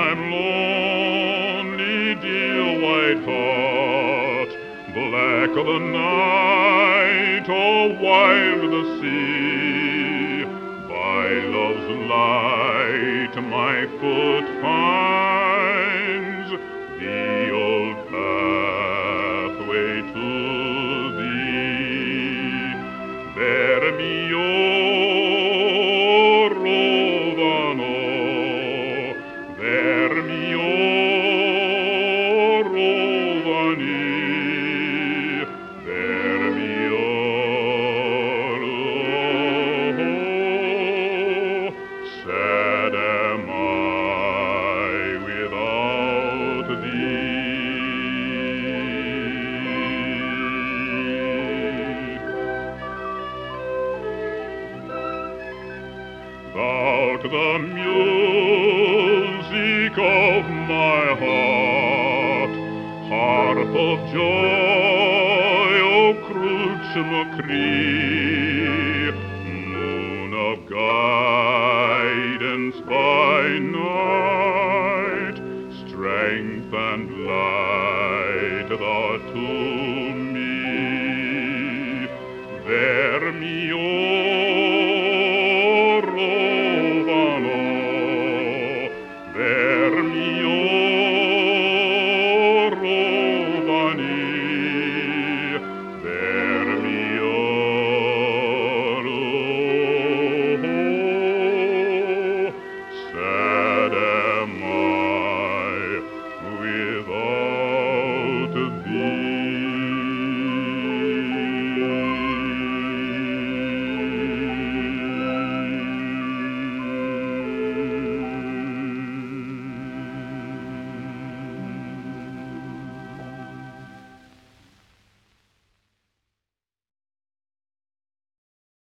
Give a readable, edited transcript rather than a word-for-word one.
I'm lonely, dear white heart, black the night, or wild the sea. By love's light my foot finds the old pathway to thee. Bear me, O Rovano, bear me, O Rovani, bear me, O sad am I without thee. Thou'rt the music of my heart, harp of joy, O Cruch MacCree, moon of guidance by night.